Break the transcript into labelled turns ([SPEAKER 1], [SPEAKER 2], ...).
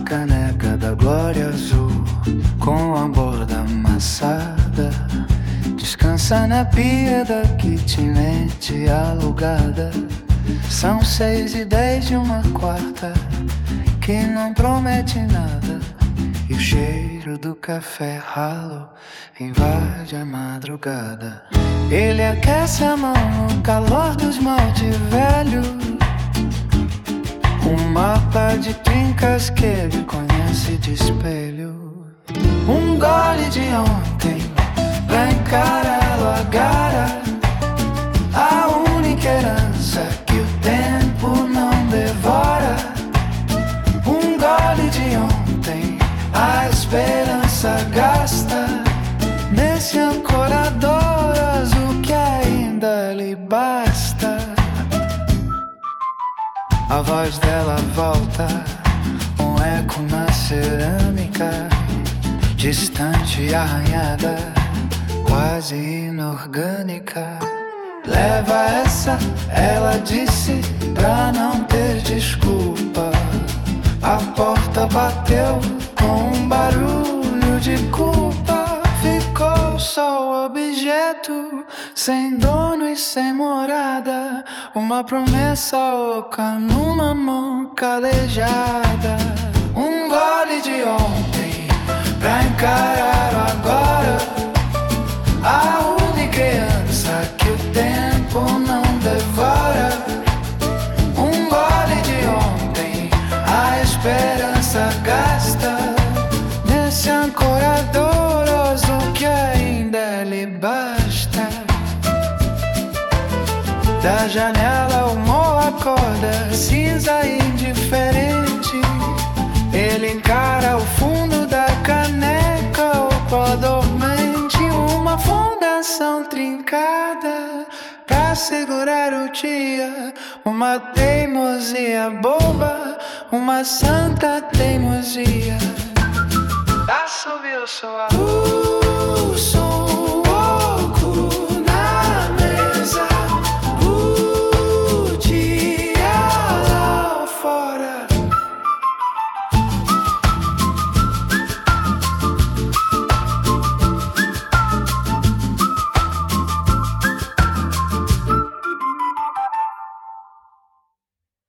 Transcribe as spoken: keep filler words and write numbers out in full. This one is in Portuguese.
[SPEAKER 1] caneca da Glória Azul com a borda amassada. Descansa na pia da kitnet alugada. São seis e dez de uma quarta que não promete nada. E o cheiro do café ralo invade a madrugada. Ele aquece a mão no calor do esmalte velho. Um mapa de trincas que ele conhece de espelho. Um gole de ontem pra encará-lo agora. A única herança que o tempo não devora. Um gole de ontem, a esperança gasta nesse ancorador azul que ainda lhe basta. A voz dela volta, um eco na cerâmica, distante, arranhada, quase inorgânica. Leva essa, ela disse, pra não ter desculpa. A porta bateu com um barulho de culpa. Ficou só o objeto, sem dono e sem morada. Uma promessa oca numa mão calejada. Um gole de ontem pra encarar o agora. A única herança que o tempo não devora. Um gole de ontem, a esperança gasta nesse ancorador azul que ainda lhe basta. Da janela o morro acorda, cinza indiferente. Ele encara o fundo da caneca, o pó dormente. Uma fundação trincada pra segurar o dia. Uma teimosia boba, uma santa teimosia. Assobiou sua uh,